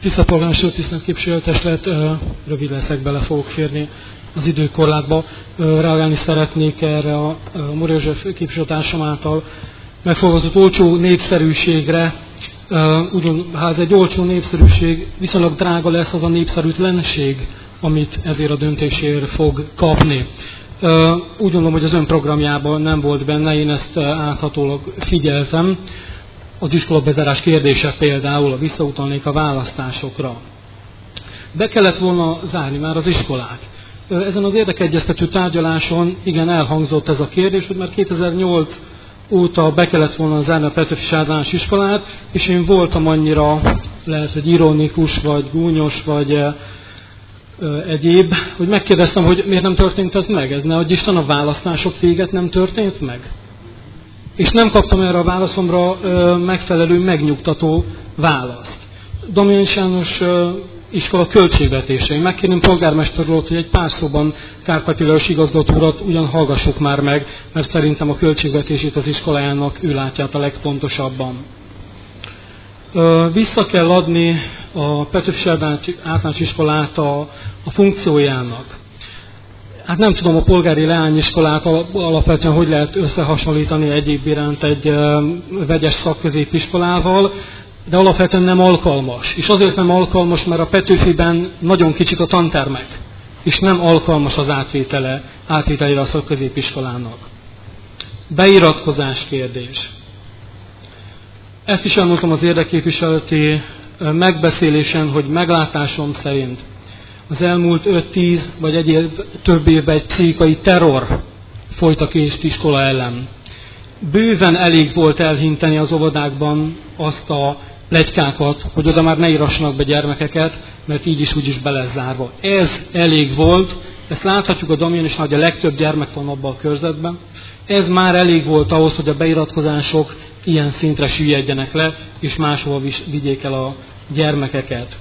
Tisztelt polgármester, tisztelt képviselőtestület, rövid leszek, bele fogok férni az időkorlátba. Reagálni szeretnék erre a Móri József képviselőtársam által megfogalmazott olcsó népszerűségre. Ha ez egy olcsó népszerűség, viszonylag drága lesz az a népszerűtlenség, amit ezért a döntésért fog kapni. Úgy gondolom, hogy az ön programjában nem volt benne, én ezt áthatólag figyeltem. Az iskolabezárás kérdése például, visszautalnék a választásokra. Be kellett volna zárni már az iskolát. Ezen az érdekegyeztető tárgyaláson igen elhangzott ez a kérdés, hogy már 2008 óta be kellett volna zárni a Petőfi Általános Iskolát, és én voltam annyira, lehet, hogy ironikus, vagy gúnyos, vagy egyéb, hogy megkérdeztem, hogy miért nem történt ez meg. Ez ne adj Isten, a választások véget nem történt meg. És nem kaptam erre a válaszomra megfelelő, megnyugtató választ. Dominis János iskola költségvetése. Én megkérném polgármester urat, hogy egy pár szóban Kárpáti Lajos igazgató urat ugyan hallgassuk már meg, mert szerintem a költségvetését az iskolájának ő látja a legpontosabban. Vissza kell adni a Petőfi Általános Iskolát a funkciójának. Hát nem tudom, a polgári leányiskolát alapvetően hogy lehet összehasonlítani egyéb iránt egy vegyes szakközépiskolával, de alapvetően nem alkalmas. És azért nem alkalmas, mert a Petőfiben nagyon kicsik a tantermek, és nem alkalmas az átvételére a szakközépiskolának. Beiratkozás kérdés. Ezt is elmondtam az érdekképviseleti megbeszélésen, hogy meglátásom szerint az elmúlt 5-10 vagy egyéb több évben egy pszichikai terror folyt a két iskola ellen. Bőven elég volt elhinteni az óvodákban azt a pletykákat, hogy oda már ne írassanak be gyermekeket, mert így is úgy is be lesz zárva. Ez elég volt, ezt láthatjuk a Damján is, hogy a legtöbb gyermek van abban a körzetben. Ez már elég volt ahhoz, hogy a beiratkozások ilyen szintre süllyedjenek le, és máshol vigyék el a gyermekeket.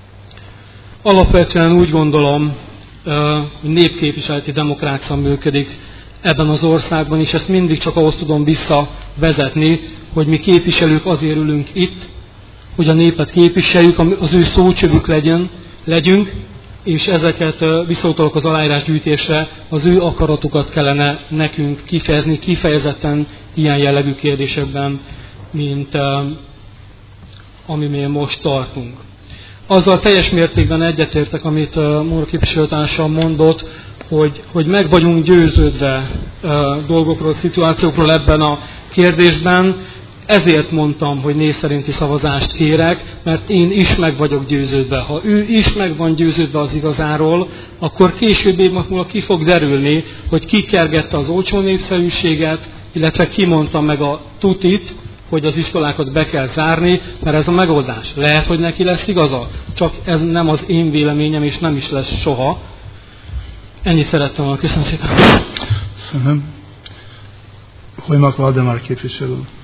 Alapvetően úgy gondolom, hogy népképviseleti demokrácia működik ebben az országban, és ezt mindig csak ahhoz tudom visszavezetni, hogy mi képviselők azért ülünk itt, hogy a népet képviseljük, az ő szócsövük legyünk, és ezeket visszautalok az aláírásgyűjtésre, az ő akaratukat kellene nekünk kifejezni, kifejezetten ilyen jellegű kérdésekben, mint aminél most tartunk. Azzal teljes mértékben egyetértek, amit Móra képviselőtársam mondott, hogy meg vagyunk győződve dolgokról, szituációkról ebben a kérdésben. Ezért mondtam, hogy név szerinti szavazást kérek, mert én is meg vagyok győződve. Ha ő is meg van győződve az igazáról, akkor később évek múlva ki fog derülni, hogy ki kergette az olcsó népszerűséget, illetve ki mondta meg a tutit, hogy az iskolákat be kell zárni, mert ez a megoldás. Lehet, hogy neki lesz igaza, csak ez nem az én véleményem, és nem is lesz soha. Ennyit szerettem volna. Köszönöm szépen. Köszönöm. Hojmak Valdemár képviselő.